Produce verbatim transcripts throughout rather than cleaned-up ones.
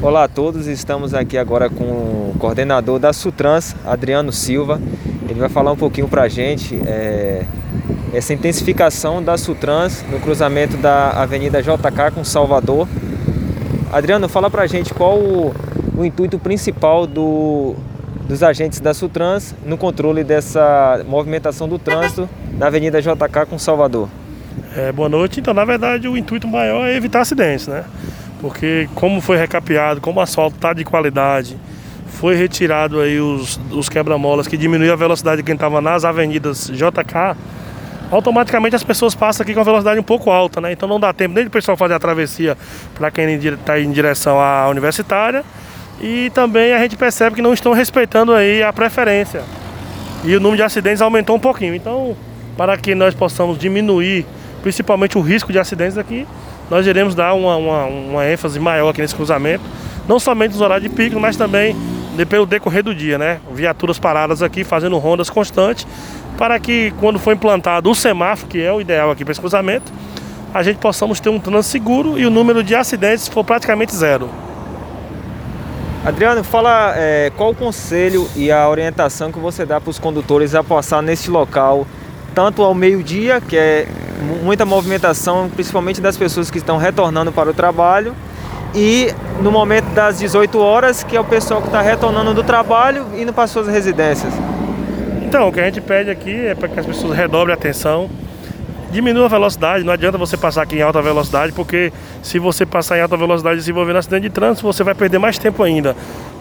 Olá a todos, estamos aqui agora com o coordenador da Sutrans, Adriano Silva. Ele vai falar um pouquinho para a gente é, essa intensificação da Sutrans no cruzamento da Avenida J K com Salvador. Adriano, fala para a gente qual o, o intuito principal do, dos agentes da Sutrans no controle dessa movimentação do trânsito na Avenida J K com Salvador. É, boa noite. Então, na verdade, o intuito maior é evitar acidentes, né? Porque como foi recapeado, como o asfalto está de qualidade, foi retirado aí os, os quebra-molas que diminuiu a velocidade de quem estava nas avenidas J K, automaticamente as pessoas passam aqui com a velocidade um pouco alta, né? Então não dá tempo nem do pessoal fazer a travessia para quem está em direção à universitária, e também a gente percebe que não estão respeitando aí a preferência. E o número de acidentes aumentou um pouquinho. Então, para que nós possamos diminuir principalmente o risco de acidentes aqui, nós iremos dar uma, uma, uma ênfase maior aqui nesse cruzamento, não somente nos horários de pico, mas também pelo decorrer do dia, né? Viaturas paradas aqui, fazendo rondas constantes, para que quando for implantado o semáforo, que é o ideal aqui para esse cruzamento, a gente possamos ter um trânsito seguro e o número de acidentes for praticamente zero. Adriano, fala é, qual o conselho e a orientação que você dá para os condutores a passar neste local, tanto ao meio-dia, que é muita movimentação, principalmente das pessoas que estão retornando para o trabalho, e no momento das dezoito horas, que é o pessoal que está retornando do trabalho e indo para suas residências. Então, o que a gente pede aqui é para que as pessoas redobrem a atenção, diminuam a velocidade. Não adianta você passar aqui em alta velocidade, porque se você passar em alta velocidade e se envolver no acidente de trânsito, você vai perder mais tempo ainda.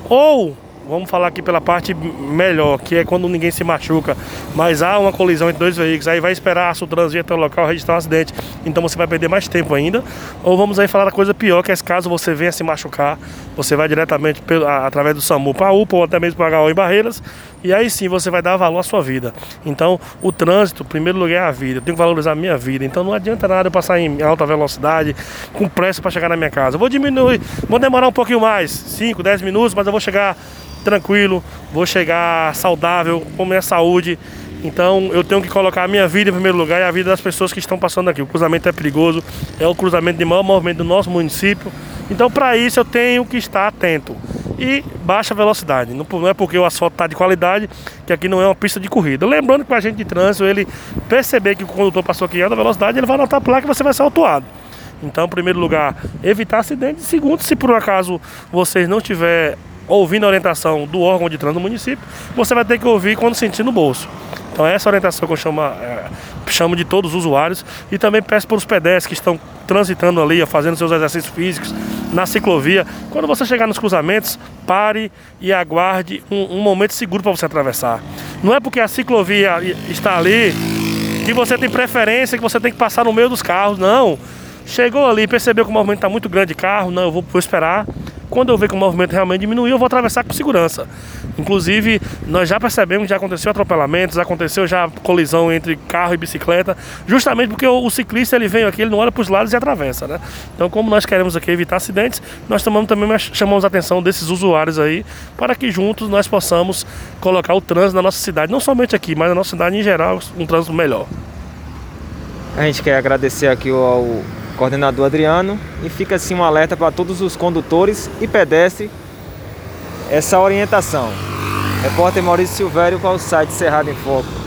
Ou vamos falar aqui pela parte melhor, que é quando ninguém se machuca, mas há uma colisão entre dois veículos, aí vai esperar a Sutrans vir até o local registrar um acidente, então você vai perder mais tempo ainda. Ou vamos aí falar da coisa pior, que é caso você venha se machucar, você vai diretamente pelo, a, através do SAMU para a U P A ou até mesmo para a H O em Barreiras, e aí sim você vai dar valor à sua vida. Então o trânsito, em primeiro lugar, é a vida, eu tenho que valorizar a minha vida, então não adianta nada eu passar em alta velocidade, com pressa para chegar na minha casa. Eu vou diminuir, vou demorar um pouquinho mais, cinco, dez minutos, mas eu vou chegar tranquilo, vou chegar saudável, com minha saúde. Então eu tenho que colocar a minha vida em primeiro lugar e a vida das pessoas que estão passando aqui. O cruzamento é perigoso, é o cruzamento de maior movimento do nosso município. Então para isso eu tenho que estar atento. E baixa velocidade, não é porque o asfalto está de qualidade que aqui não é uma pista de corrida. Lembrando que o agente de trânsito, ele perceber que o condutor passou aqui em alta velocidade, ele vai anotar a placa e você vai ser autuado. Então, em primeiro lugar, evitar acidentes. Segundo, se por um acaso vocês não tiverem ouvindo a orientação do órgão de trânsito do município, você vai ter que ouvir quando sentir no bolso. Então essa orientação que eu chamo, é, chamo de todos os usuários, e também peço para os pedestres que estão transitando ali, fazendo seus exercícios físicos na ciclovia, quando você chegar nos cruzamentos, pare e aguarde um, um momento seguro para você atravessar. Não é porque a ciclovia está ali que você tem preferência, que você tem que passar no meio dos carros, não. Chegou ali, percebeu que o movimento está muito grande de carro, não, eu vou, vou esperar. Quando eu ver que o movimento realmente diminuiu, eu vou atravessar com segurança. Inclusive, nós já percebemos que já aconteceu atropelamentos, aconteceu já colisão entre carro e bicicleta, justamente porque o, o ciclista, ele vem aqui, ele não olha para os lados e atravessa, né? Então, como nós queremos aqui evitar acidentes, nós tomamos, também chamamos a atenção desses usuários aí, para que juntos nós possamos colocar o trânsito na nossa cidade, não somente aqui, mas na nossa cidade em geral, um trânsito melhor. A gente quer agradecer aqui ao coordenador Adriano, e fica assim um alerta para todos os condutores e pedestres essa orientação. Repórter Maurício Silvério para o site Cerrado em Foco.